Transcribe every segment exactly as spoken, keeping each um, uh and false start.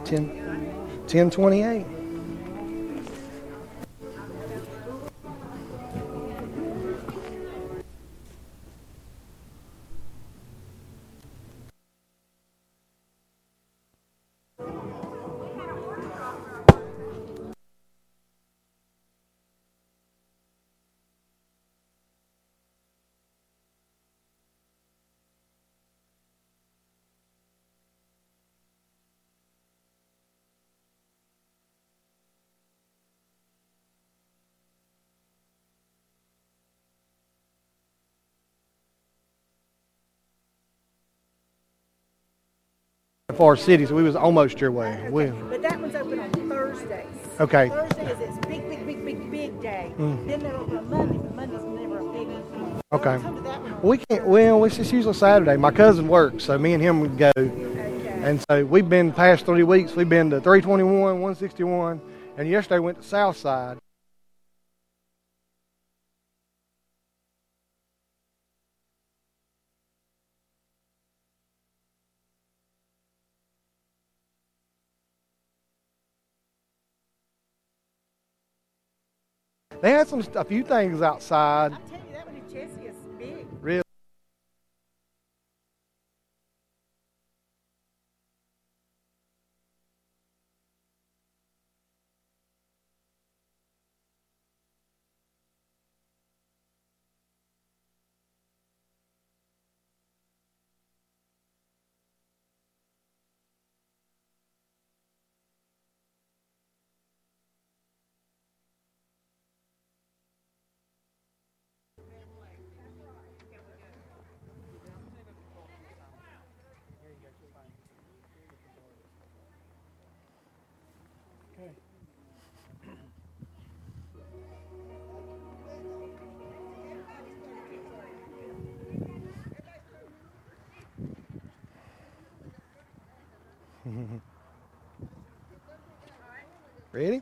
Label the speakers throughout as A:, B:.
A: ten twenty-eight. For cities, we was almost your way.
B: Okay.
A: We,
B: But that one's open on Thursdays.
A: Okay.
B: Thursday is its big, big, big, big, big day.
A: Mm.
B: Then they're open on Monday, but Monday's never a big one.
A: Okay.
B: Come to that one on
A: we can't. Well, it's just usually Saturday. My cousin works, so me and him would go.
B: Okay.
A: And so we've been the past three weeks. We've been to three twenty-one, one sixty-one, and yesterday went to Southside. They had some a few things outside.
B: I'll tell you that one in Jesse is big.
A: Really. Ready?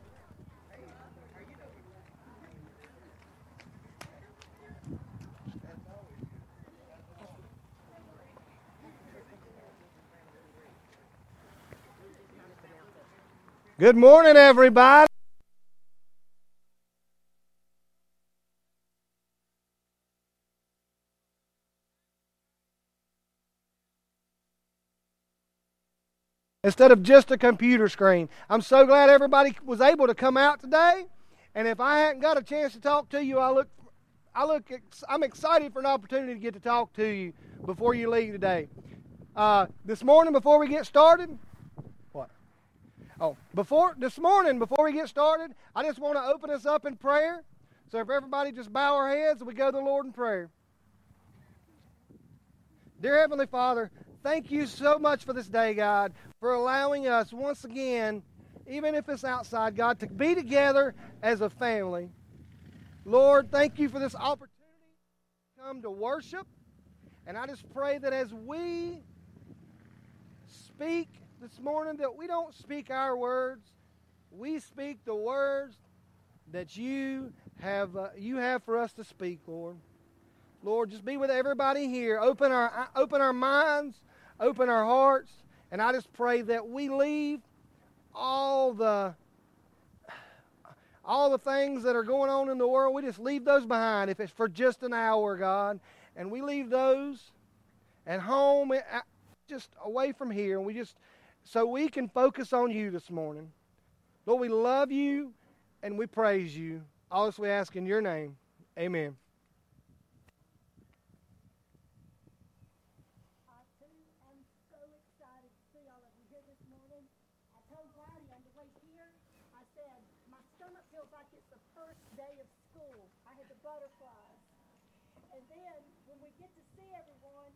A: Good morning, everybody. Instead of just a computer screen. I'm so glad everybody was able to come out today. And if I hadn't got a chance to talk to you, I look, I look, I'm excited for an opportunity to get to talk to you before you leave today. Uh, this morning, before we get started, what? Oh, before this morning, before we get started, I just want to open us up in prayer. So if everybody just bow our heads and we go to the Lord in prayer. Dear Heavenly Father, thank you so much for this day, God, for allowing us once again, even if it's outside, God, to be together as a family. Lord, thank you for this opportunity to come to worship. And I just pray that as we speak this morning, that we don't speak our words. We speak the words that you have, uh, you have for us to speak, Lord. Lord, just be with everybody here. Open our, open our minds, open our hearts, and I just pray that we leave all the all the things that are going on in the world. We just leave those behind if it's for just an hour, God, and we leave those at home, just away from here, and we just so we can focus on you this morning. Lord, we love you and we praise you. All this we ask in your name. Amen.
B: Like it's the first day of school. I had the butterflies. And then when we get to see everyone,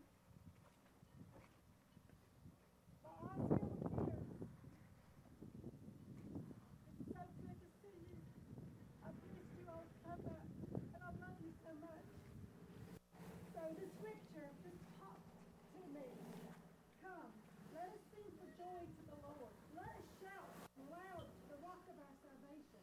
B: my eyes fill with tears. It's so good to see you. I've missed you all so much. And I love you so much. So the scripture just popped to me. Come, let us sing for joy to the Lord. Let us shout loud to the rock of our salvation.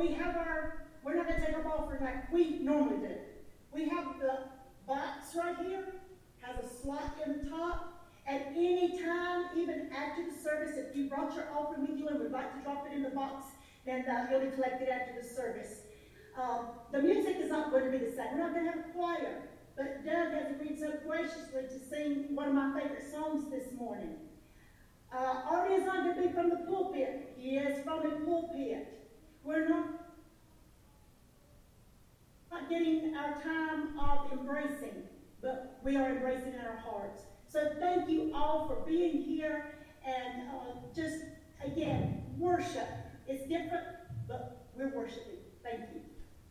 C: we have our, we're not going to take our offering like we normally do. We have the box right here, has a slot in the top. At any time, even after the service, if you brought your offering with you and would like to drop it in the box, then uh, it'll be collected after the service. Um, the music is not going to be the same. We're not going to have a choir. But Doug has agreed so graciously to sing one of my favorite songs this morning. Uh, Artie is not going to be from the pulpit. He is from the pulpit. We're not, not getting our time of embracing, but we are embracing in our hearts. So thank you all for being here, and uh, just, again, worship. It's different, but we're worshiping. Thank you.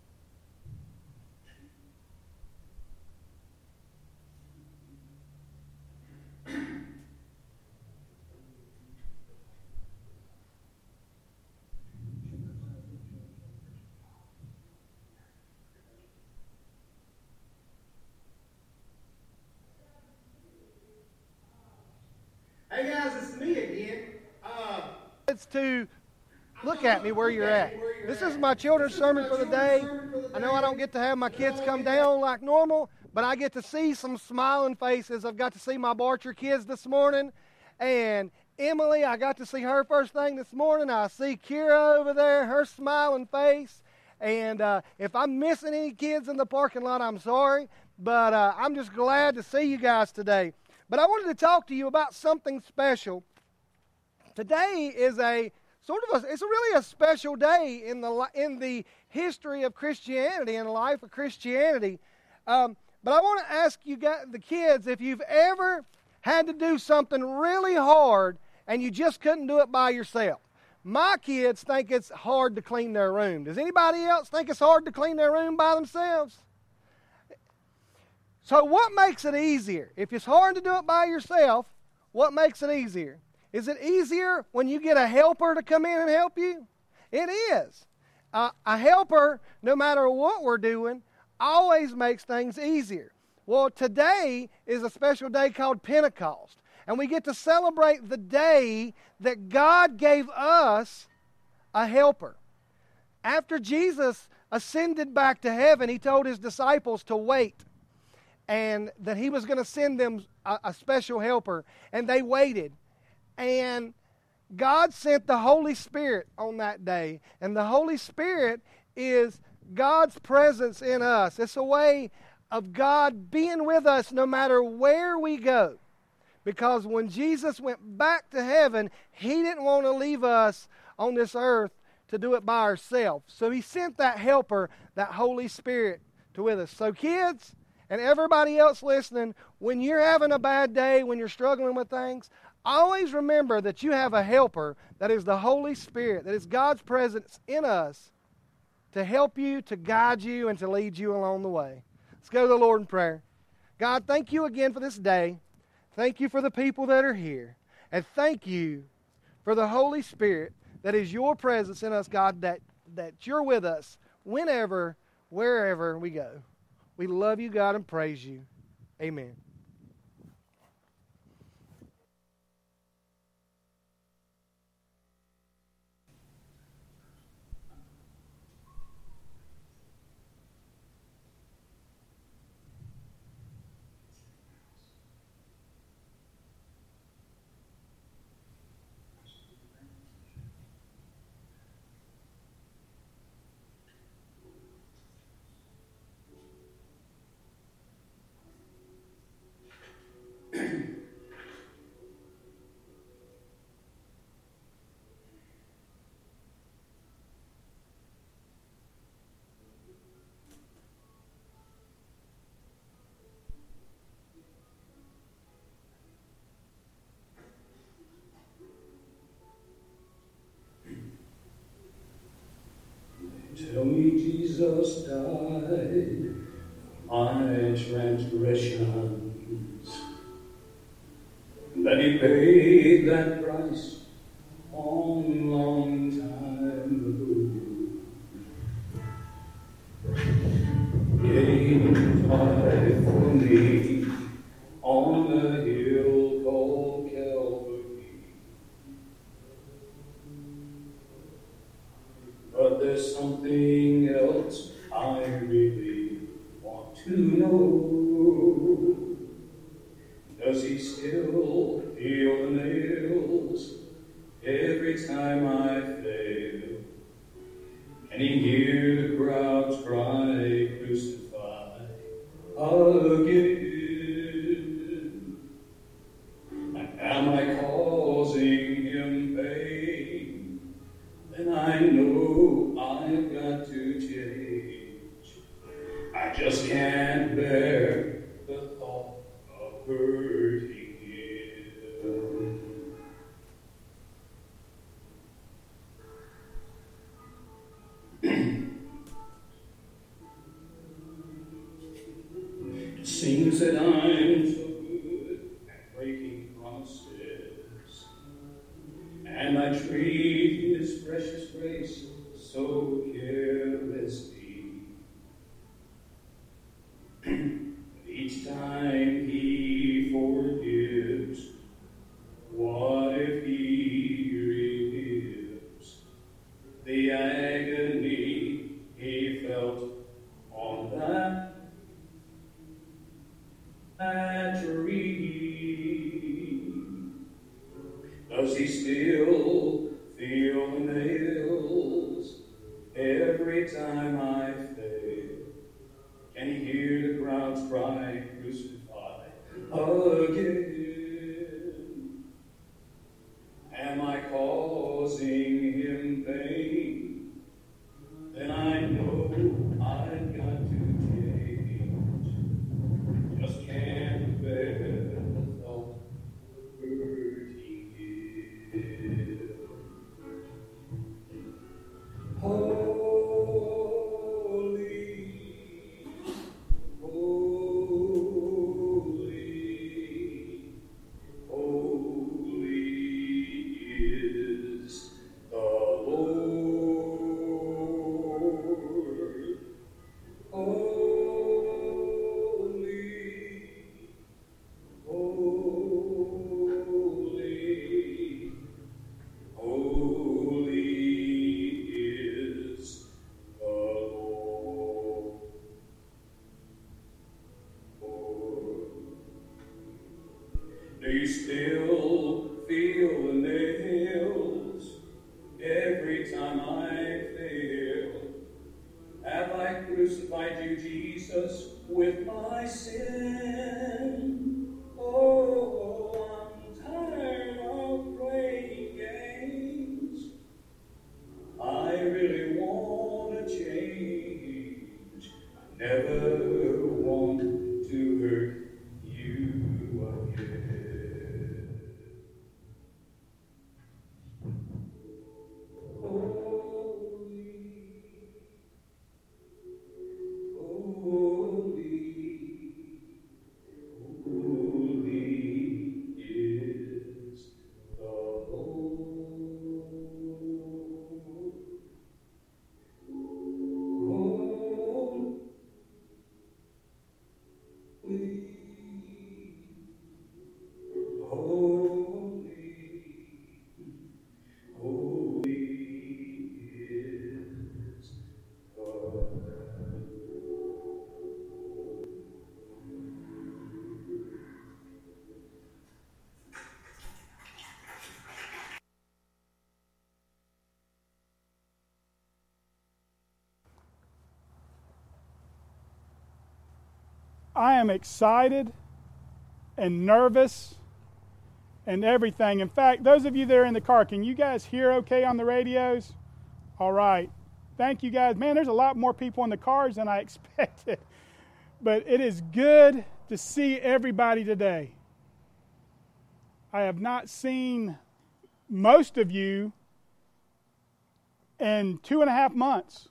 D: Hey guys, it's me again. Uh,
A: It's to look at me where you're at. This is my children's sermon for the day. I know I don't get to have my kids come down like normal, but I get to see some smiling faces. I've got to see my Barcher kids this morning. And Emily, I got to see her first thing this morning. I see Kira over there, her smiling face. And uh, if I'm missing any kids in the parking lot, I'm sorry. But uh, I'm just glad to see you guys today. But I wanted to talk to you about something special. Today is a sort of a, it's a really a special day in the in the history of Christianity and the life of Christianity. Um, but I want to ask you guys, the kids, if you've ever had to do something really hard and you just couldn't do it by yourself. My kids think it's hard to clean their room. Does anybody else think it's hard to clean their room by themselves? So what makes it easier? If it's hard to do it by yourself, what makes it easier? Is it easier when you get a helper to come in and help you? It is. Uh, a helper, no matter what we're doing, always makes things easier. Well, today is a special day called Pentecost, and we get to celebrate the day that God gave us a helper. After Jesus ascended back to heaven, he told his disciples to wait, and that he was going to send them a, a special helper. And they waited. And God sent the Holy Spirit on that day. And the Holy Spirit is God's presence in us. It's a way of God being with us no matter where we go. Because when Jesus went back to heaven, he didn't want to leave us on this earth to do it by ourselves. So he sent that helper, that Holy Spirit, to with us. So kids, and everybody else listening, when you're having a bad day, when you're struggling with things, always remember that you have a helper that is the Holy Spirit, that is God's presence in us to help you, to guide you, and to lead you along the way. Let's go to the Lord in prayer. God, thank you again for this day. Thank you for the people that are here. And thank you for the Holy Spirit that is your presence in us, God, that, that you're with us whenever, wherever we go. We love you, God, and praise you. Amen.
E: Tell me Jesus died for my transgressions, that he paid that price on long time ago. Getting fight for me on the hill called Calvary. But there's something every time I fail. Can he hear the crowds cry, crucify again? And am I causing him pain? Then I know I've got to change. I just can't bear the thought of hurting him. It seems that I'm so good at breaking promises, and I treat his precious grace so carelessly. Each time he forgives, what if he relives the agony he felt on that tree? Does he still feel the nails every time I fail? Can he hear the crowds cry, crucify again? Am I causing him pain? Then I know I've got to change. Just can't bear the thought of hurting him. Holy, holy, holy is the Lord. Holy, holy, holy is the Lord. Do you still feel the nails every time I fail? Have I crucified you, Jesus, with my sin? Oh, I'm tired of playing games. I really want to change. I never want to hurt you again. Holy, holy, holy is the Lord. Holy, holy, holy is the Lord.
F: I am excited and nervous and everything. In fact, those of you that are in the car, can you guys hear okay on the radios? All right. Thank you guys. Man, there's a lot more people in the cars than I expected. But it is good to see everybody today. I have not seen most of you in two and a half months.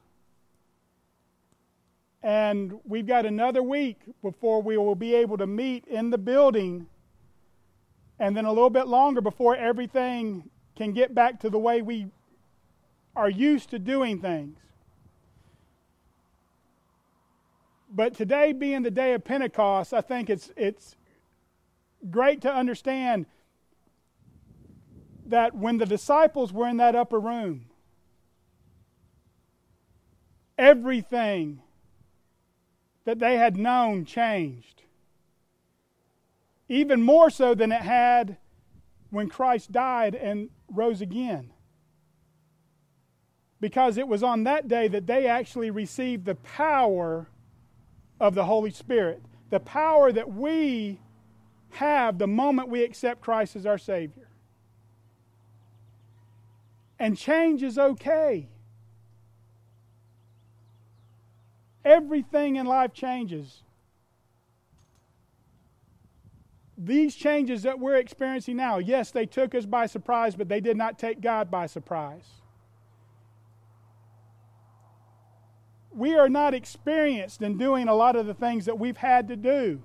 F: And we've got another week before we will be able to meet in the building, and then a little bit longer before everything can get back to the way we are used to doing things. But today being the day of Pentecost, I think it's it's great to understand that when the disciples were in that upper room, everything that they had known changed. Even more so than it had when Christ died and rose again. because it was on that day that they actually received the power of the Holy Spirit. The power that we have the moment we accept Christ as our Savior. And change is okay. Everything in life changes. These changes that we're experiencing now, yes, they took us by surprise, but they did not take God by surprise. We are not experienced in doing a lot of the things that we've had to do.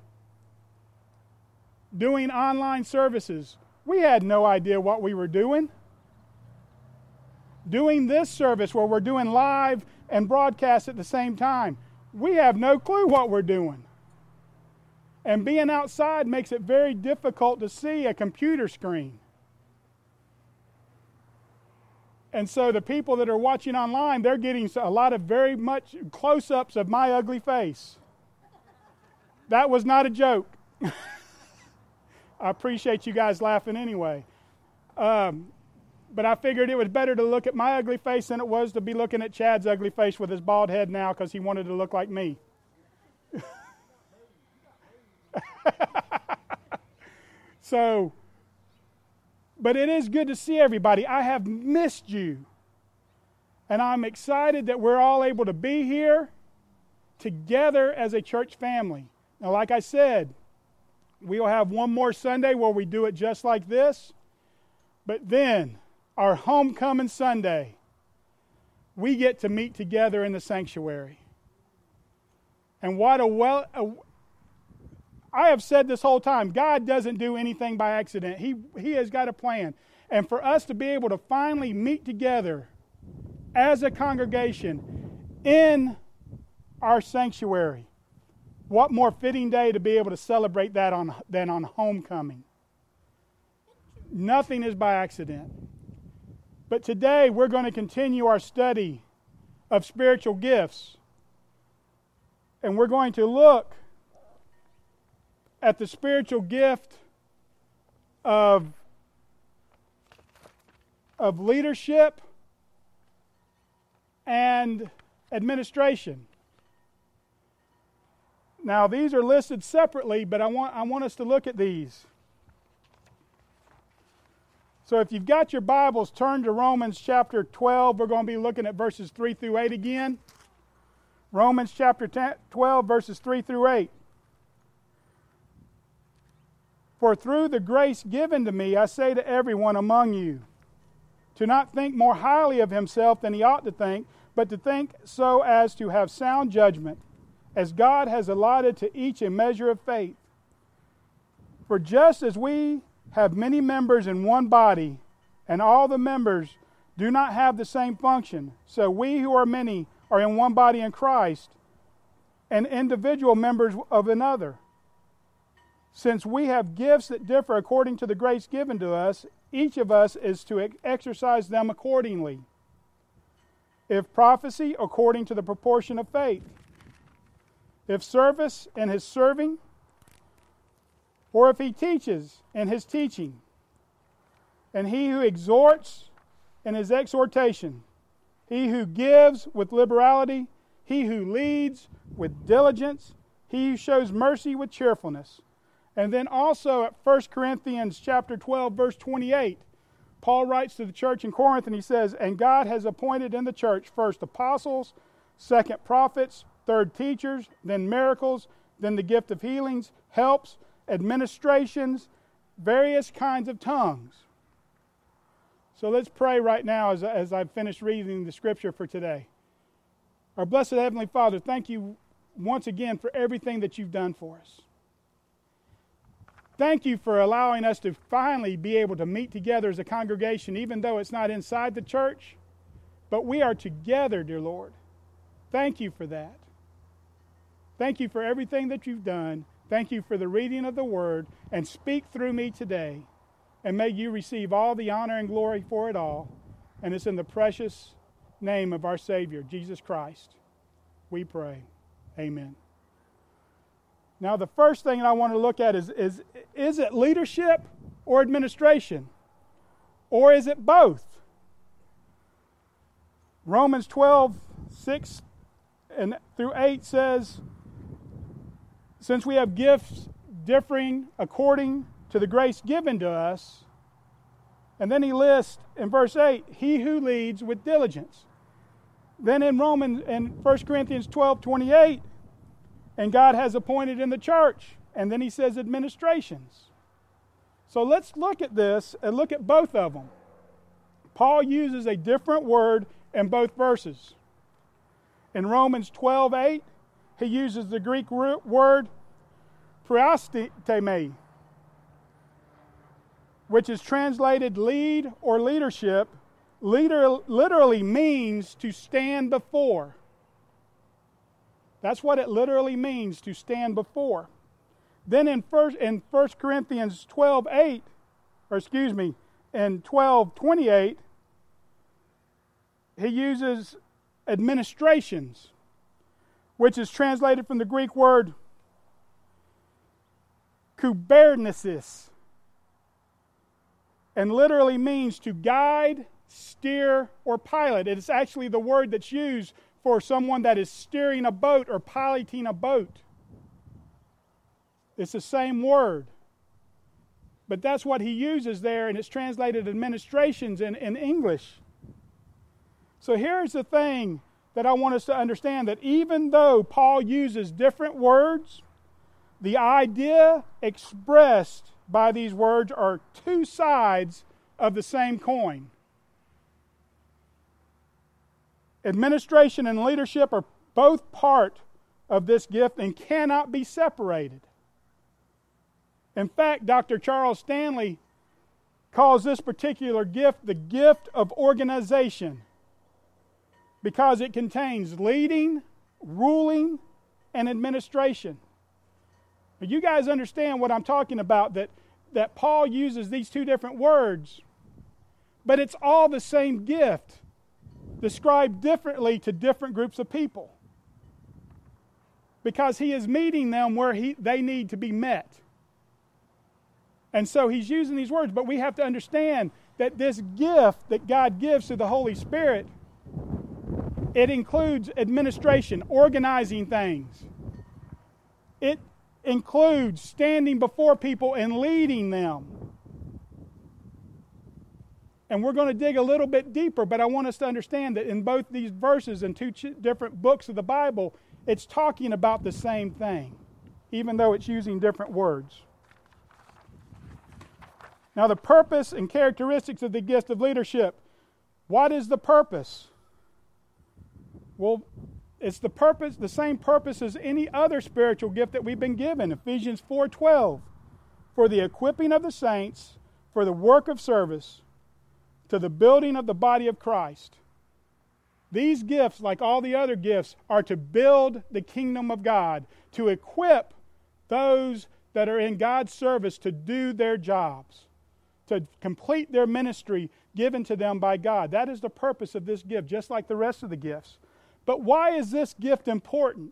F: Doing online services, we had no idea what we were doing. Doing this service where we're doing live and broadcast at the same time, we have no clue what we're doing. And being outside makes it very difficult to see a computer screen. And so the people that are watching online, they're getting a lot of very much close-ups of my ugly face. That was not a joke. I appreciate you guys laughing anyway. Um, but I figured it was better to look at my ugly face than it was to be looking at Chad's ugly face with his bald head now because he wanted to look like me. So, but it is good to see everybody. I have missed you. And I'm excited that we're all able to be here together as a church family. Now, like I said, we'll have one more Sunday where we do it just like this. But then, our homecoming Sunday, we get to meet together in the sanctuary. And what a well... A, I have said this whole time, God doesn't do anything by accident. He, he has got a plan. And for us to be able to finally meet together as a congregation in our sanctuary, what more fitting day to be able to celebrate that on than on homecoming? Nothing is by accident. But today we're going to continue our study of spiritual gifts. And we're going to look at the spiritual gift of, of leadership and administration. Now, these are listed separately, but I want, I want us to look at these. So if you've got your Bibles, turn to Romans chapter twelve. We're going to be looking at verses three through eight again. Romans chapter twelve, verses three through eight. For through the grace given to me, I say to everyone among you, to not think more highly of himself than he ought to think, but to think so as to have sound judgment, as God has allotted to each a measure of faith. For just as we have many members in one body, and all the members do not have the same function, so we who are many are in one body in Christ, and individual members of another. Since we have gifts that differ according to the grace given to us, each of us is to exercise them accordingly. If prophecy, according to the proportion of faith. If service, in his serving. Or if he teaches, in his teaching. And he who exhorts, in his exhortation. He who gives with liberality. He who leads with diligence. He who shows mercy with cheerfulness. And then also at First Corinthians chapter twelve, verse twenty-eight, Paul writes to the church in Corinth and he says, and God has appointed in the church first apostles, second prophets, third teachers, then miracles, then the gift of healings, helps, administrations, various kinds of tongues. So let's pray right now as, as I've finished reading the scripture for today. Our blessed Heavenly Father, thank you once again for everything that you've done for us. Thank you for allowing us to finally be able to meet together as a congregation, even though it's not inside the church, but we are together, dear Lord. Thank you for that. Thank you for everything that you've done. Thank you for the reading of the Word, and speak through me today, and may you receive all the honor and glory for it all. And it's in the precious name of our Savior, Jesus Christ, we pray. Amen. Now, the first thing I want to look at is, is, is it leadership or administration? Or is it both? Romans twelve, six and through eight says, since we have gifts differing according to the grace given to us, and then he lists in verse eight, he who leads with diligence. Then in Romans, in First Corinthians twelve, twenty-eight, and God has appointed in the church, and then he says administrations. So let's look at this and look at both of them. Paul uses a different word in both verses. In Romans twelve, eight, he uses the Greek word proasteme, which is translated lead or leadership, literally means to stand before. That's what it literally means, to stand before. Then in first in First Corinthians twelve, eight, or excuse me, in twelve, twenty-eight, he uses administrations, which is translated from the Greek word kubernesis, and literally means to guide, steer, or pilot. It is actually the word that's used for someone that is steering a boat or piloting a boat. It's the same word. But that's what he uses there, and it's translated administrations in, in English. So here's the thing that I want us to understand, that even though Paul uses different words, the idea expressed by these words are two sides of the same coin. Administration and leadership are both part of this gift and cannot be separated. In fact, Doctor Charles Stanley calls this particular gift the gift of organization, because it contains leading, ruling, and administration. Now, you guys understand what I'm talking about, that, that Paul uses these two different words, but it's all the same gift, described differently to different groups of people, because he is meeting them where he, they need to be met. And so he's using these words, but we have to understand that this gift that God gives to the Holy Spirit, it includes administration, organizing things. It includes standing before people and leading them. And we're going to dig a little bit deeper, but I want us to understand that in both these verses in two ch- different books of the Bible, it's talking about the same thing, even though it's using different words. Now, the purpose and characteristics of the gift of leadership. What is the purpose? Well, it's the purpose, the same purpose as any other spiritual gift that we've been given. Ephesians four twelve, for the equipping of the saints, for the work of service, to the building of the body of Christ. These gifts, like all the other gifts, are to build the kingdom of God, to equip those that are in God's service to do their jobs, to complete their ministry given to them by God. That is the purpose of this gift, just like the rest of the gifts. But why is this gift important?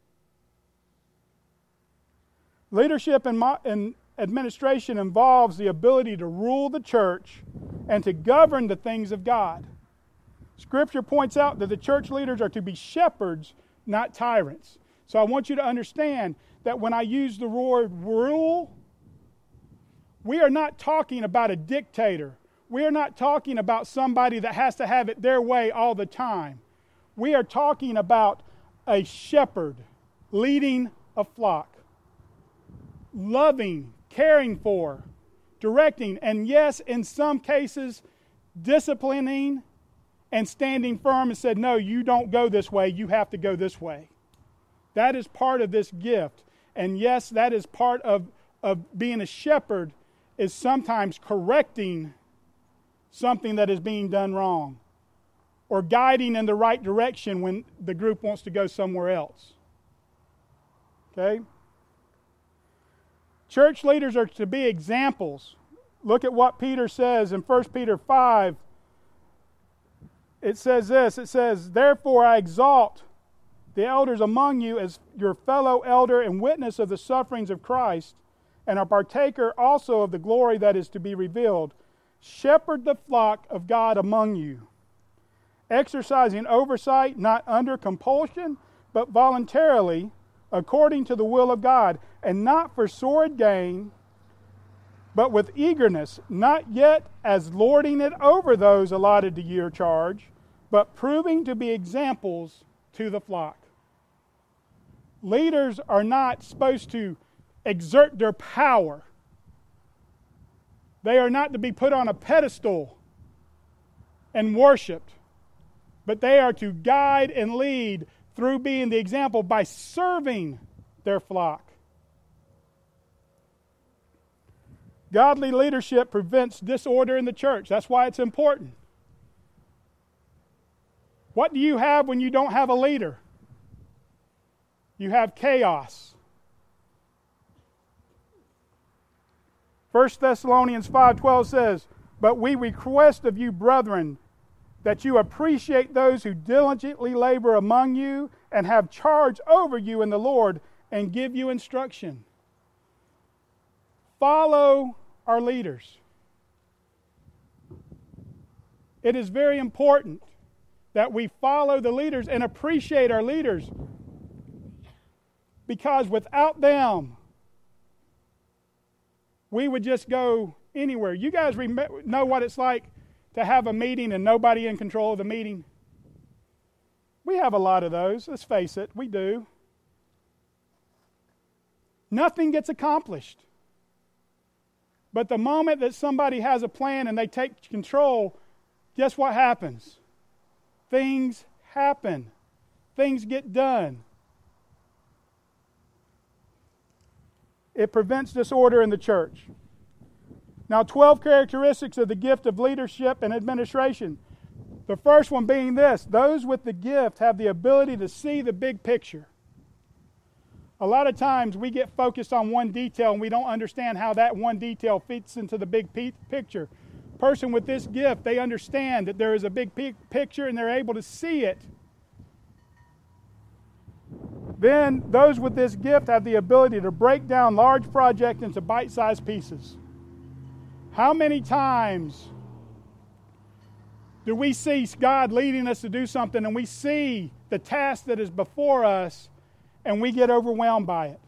F: Leadership and, mo- and administration involves the ability to rule the church and to govern the things of God. Scripture points out that the church leaders are to be shepherds, not tyrants. So I want you to understand that when I use the word rule, we are not talking about a dictator. We are not talking about somebody that has to have it their way all the time. We are talking about a shepherd leading a flock, loving, caring for, directing, and yes, in some cases, disciplining and standing firm and said, no, you don't go this way, you have to go this way. That is part of this gift. And yes, that is part of, of being a shepherd, is sometimes correcting something that is being done wrong, or guiding in the right direction when the group wants to go somewhere else. Okay? Church leaders are to be examples. Look at what Peter says in First Peter five. It says this, it says, therefore I exalt the elders among you as your fellow elder and witness of the sufferings of Christ, and a partaker also of the glory that is to be revealed. Shepherd the flock of God among you, exercising oversight not under compulsion, but voluntarily, according to the will of God, and not for sordid gain, but with eagerness, not yet as lording it over those allotted to your charge, but proving to be examples to the flock. Leaders are not supposed to exert their power. They are not to be put on a pedestal and worshipped, but they are to guide and lead through being the example by serving their flock. Godly leadership prevents disorder in the church. That's why it's important. What do you have when you don't have a leader? You have chaos. First Thessalonians five twelve says, "But we request of you, brethren, that you appreciate those who diligently labor among you and have charge over you in the Lord and give you instruction." Follow our leaders. It is very important that we follow the leaders and appreciate our leaders, because without them, we would just go anywhere. You guys rem- know what it's like to have a meeting and nobody in control of the meeting? We have a lot of those. Let's face it, we do. Nothing gets accomplished. But the moment that somebody has a plan and they take control, guess what happens? Things happen. Things get done. It prevents disorder in the church. Now, twelve characteristics of the gift of leadership and administration. The first one being this: those with the gift have the ability to see the big picture. A lot of times we get focused on one detail and we don't understand how that one detail fits into the big pe- picture. Person with this gift, they understand that there is a big pe- picture and they're able to see it. Then those with this gift have the ability to break down large projects into bite-sized pieces. How many times do we see God leading us to do something and we see the task that is before us and we get overwhelmed by it?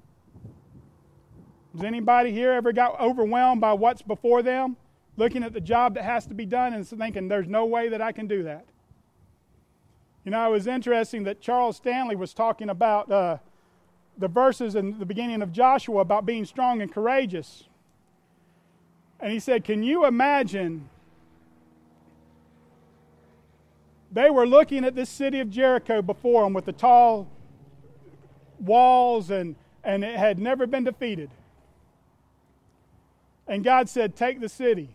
F: Has anybody here ever got overwhelmed by what's before them? Looking at the job that has to be done and thinking, there's no way that I can do that. You know, it was interesting that Charles Stanley was talking about uh, the verses in the beginning of Joshua about being strong and courageous. And he said, can you imagine, they were looking at this city of Jericho before them with the tall walls, and, and it had never been defeated. And God said, take the city.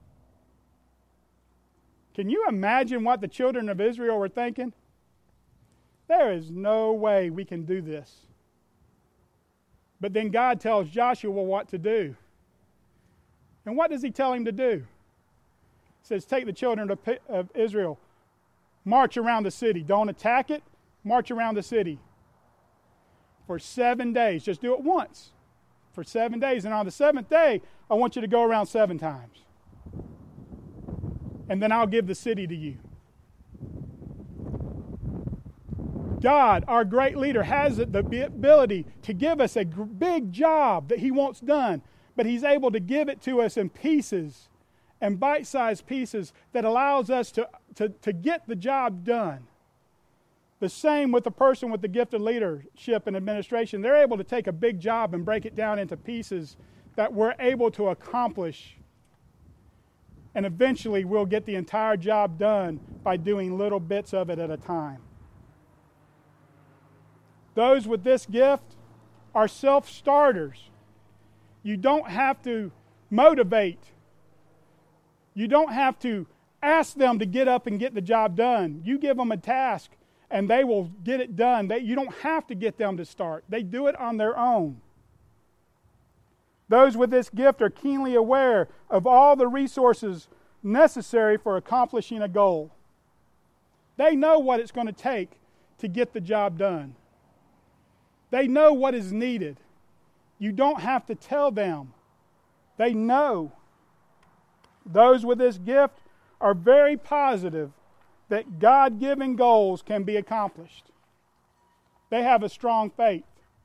F: Can you imagine what the children of Israel were thinking? There is no way we can do this. But then God tells Joshua what to do. And what does he tell him to do? He says, take the children of, of Israel, march around the city. Don't attack it, march around the city. For seven days. Just do it once. For seven days. And on the seventh day, I want you to go around seven times. And then I'll give the city to you. God, our great leader, has the ability to give us a big job that he wants done, but he's able to give it to us in pieces and bite-sized pieces that allows us to, to, to get the job done. The same with the person with the gift of leadership and administration. They're able to take a big job and break it down into pieces that we're able to accomplish. And eventually we'll get the entire job done by doing little bits of it at a time. Those with this gift are self-starters. You don't have to motivate. You don't have to ask them to get up and get the job done. You give them a task and they will get it done. They, you don't have to get them to start. They do it on their own. Those with this gift are keenly aware of all the resources necessary for accomplishing a goal. They know what it's going to take to get the job done. They know what is needed. You don't have to tell them. They know. Those with this gift are very positive that God-given goals can be accomplished. They have a strong faith.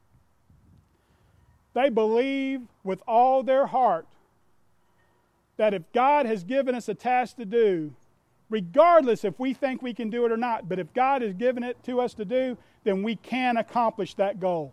F: They believe with all their heart that if God has given us a task to do, regardless if we think we can do it or not, but if God has given it to us to do, then we can accomplish that goal.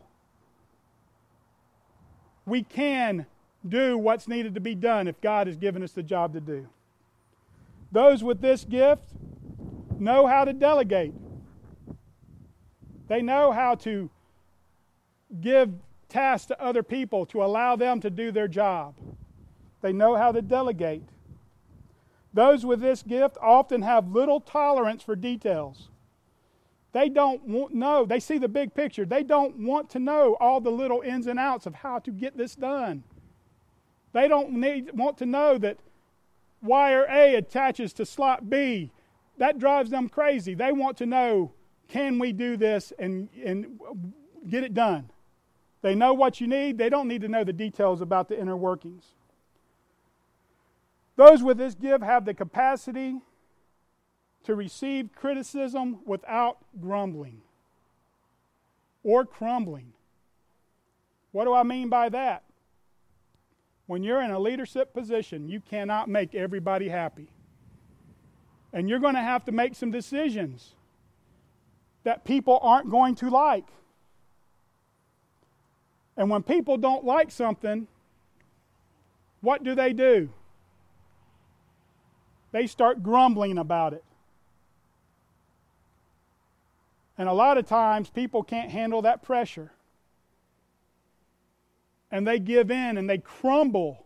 F: We can do what's needed to be done if God has given us the job to do. Those with this gift know how to delegate. They know how to give tasks to other people to allow them to do their job. They know how to delegate. Those with this gift often have little tolerance for details. They don't want, know, they see the big picture. They don't want to know all the little ins and outs of how to get this done. They don't need, want to know that wire A attaches to slot B. That drives them crazy. They want to know, can we do this and, and get it done? They know what you need. They don't need to know the details about the inner workings. Those with this gift have the capacity to receive criticism without grumbling or crumbling. What do I mean by that? When you're in a leadership position, you cannot make everybody happy. And you're going to have to make some decisions that people aren't going to like. And when people don't like something, what do they do? They start grumbling about it. And a lot of times people can't handle that pressure. And they give in and they crumble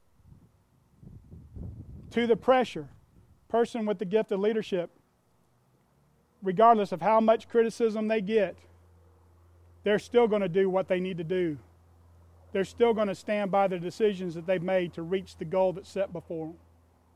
F: to the pressure. Person with the gift of leadership, regardless of how much criticism they get, they're still going to do what they need to do. They're still going to stand by the decisions that they've made to reach the goal that's set before them.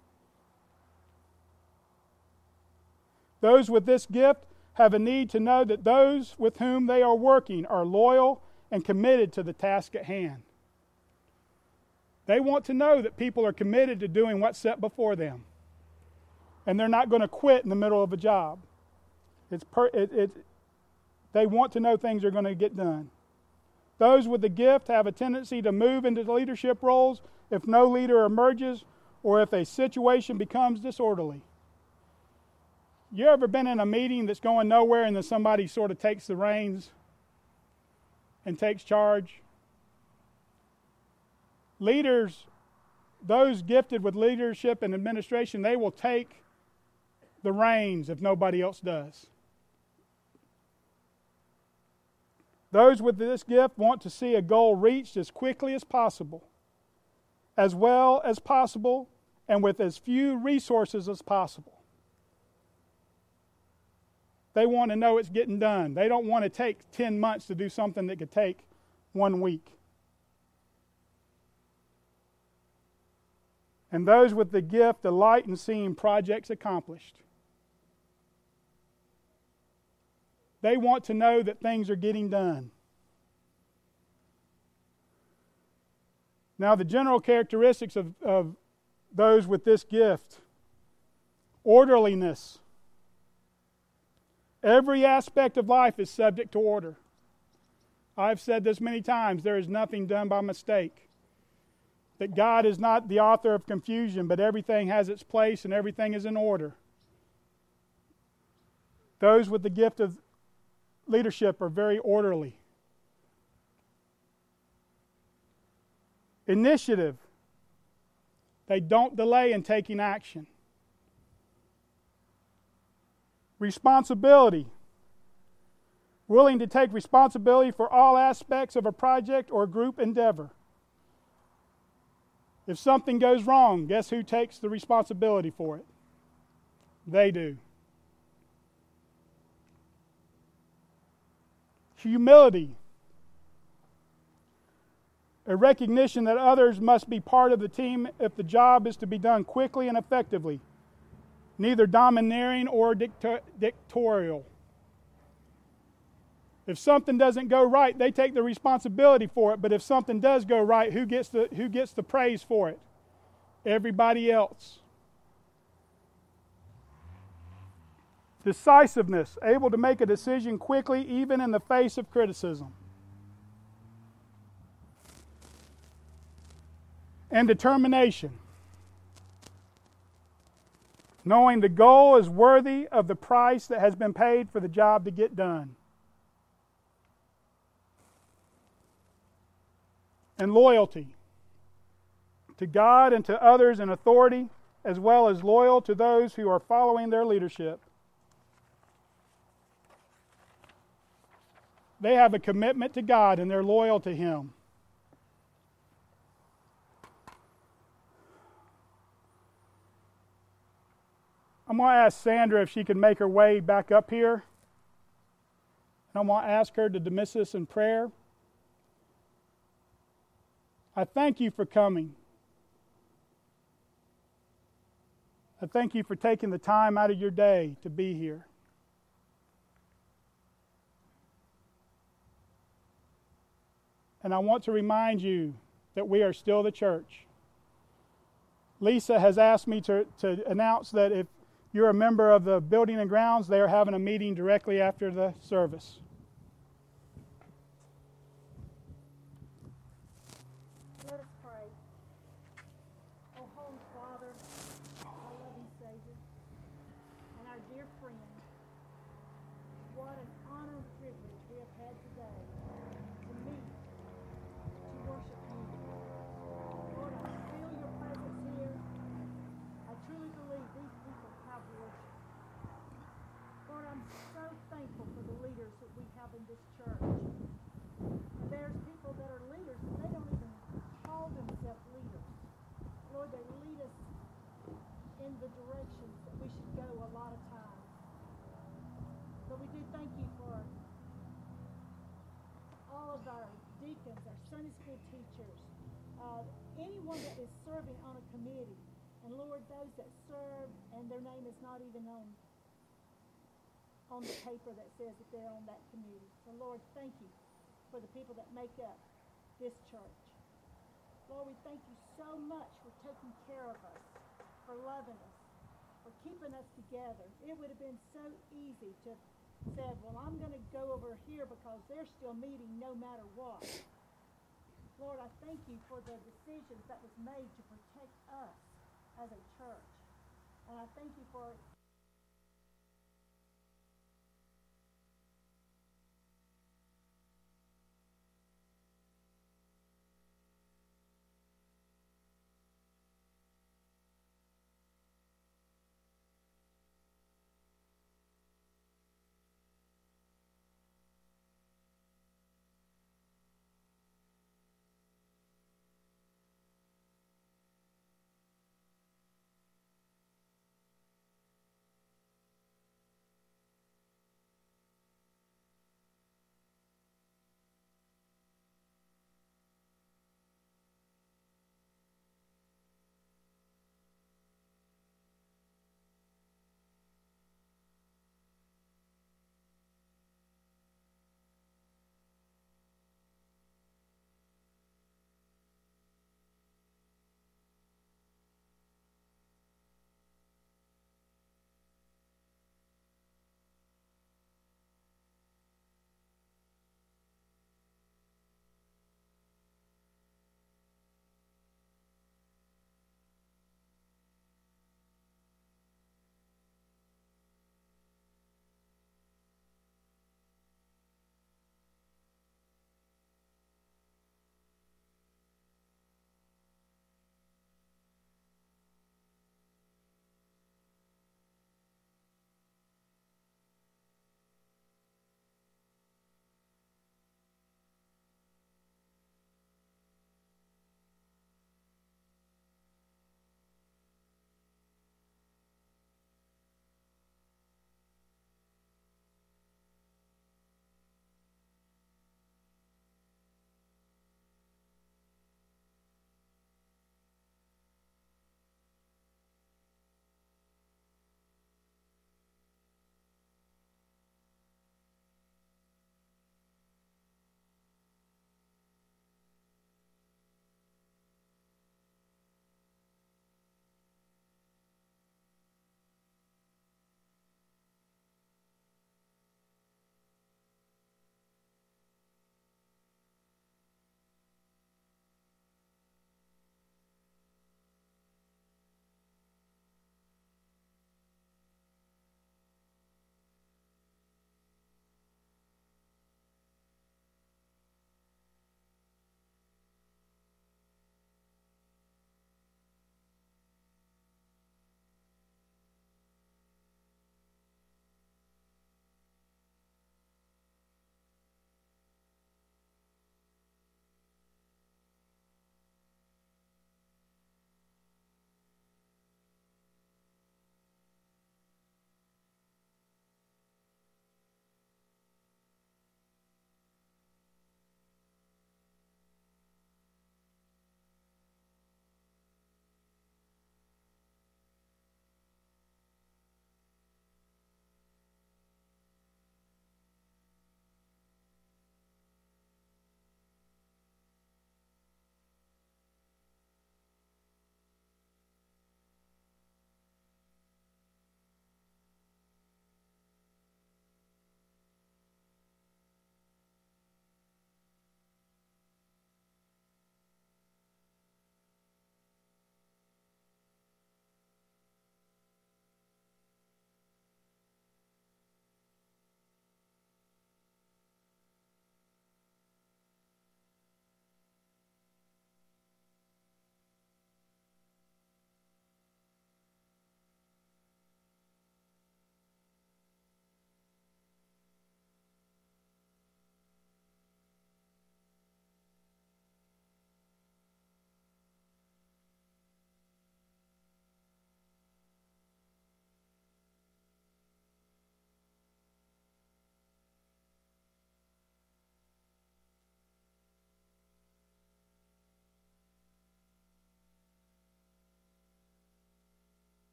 F: Those with this gift have a need to know that those with whom they are working are loyal and committed to the task at hand. They want to know that people are committed to doing what's set before them. And they're not going to quit in the middle of a job. It's per, it, it, they want to know things are going to get done. Those with the gift have a tendency to move into leadership roles if no leader emerges or if a situation becomes disorderly. You ever been in a meeting that's going nowhere and then somebody sort of takes the reins and takes charge? Leaders, those gifted with leadership and administration, they will take the reins if nobody else does. Those with this gift want to see a goal reached as quickly as possible, as well as possible, and with as few resources as possible. They want to know it's getting done. They don't want to take ten months to do something that could take one week. And those with the gift delight in seeing projects accomplished. They want to know that things are getting done. Now, the general characteristics of, of those with this gift: orderliness. Every aspect of life is subject to order. I've said this many times, there is nothing done by mistake. That God is not the author of confusion, but everything has its place and everything is in order. Those with the gift of leadership are very orderly. Initiative. They don't delay in taking action. Responsibility. Willing to take responsibility for all aspects of a project or group endeavor. If something goes wrong, guess who takes the responsibility for it? They do. Humility. A recognition that others must be part of the team if the job is to be done quickly and effectively. Neither domineering or dicta- dictatorial. If something doesn't go right, they take the responsibility for it. But if something does go right, who gets the, who gets the praise for it? Everybody else. Decisiveness, able to make a decision quickly even in the face of criticism. And determination, knowing the goal is worthy of the price that has been paid for the job to get done. And loyalty to God and to others in authority, as well as loyal to those who are following their leadership. They have a commitment to God and they're loyal to Him. I'm going to ask Sandra if she can make her way back up here. And I'm going to ask her to dismiss us in prayer. I thank you for coming. I thank you for taking the time out of your day to be here. And I want to remind you that we are still the church. Lisa has asked me to, to announce that if you're a member of the building and grounds, they are having a meeting directly after the service.
B: Let us pray. Oh, Holy Father, our loving Savior, and our dear friend, what an honor and privilege we have had today to meet, to worship you. Lord, I feel your presence here. I truly believe these people have worship. Lord, I'm so thankful for the leaders that we have in this church. And there's people that are leaders, and they don't even call themselves leaders. Lord, they lead us in the directions that we should go a lot of times. But we do thank you for all of our deacons, our Sunday school teachers, uh, anyone that is serving on a committee. And Lord, those that serve and their name is not even on, on the paper that says that they're on that committee. So Lord, thank you for the people that make up this church. Lord, we thank you so much for taking care of us, for loving us, for keeping us together. It would have been so easy to have said, well, I'm going to go over here because they're still meeting no matter what. Lord, I thank you for the decisions that was made to protect us as a church. And I thank you for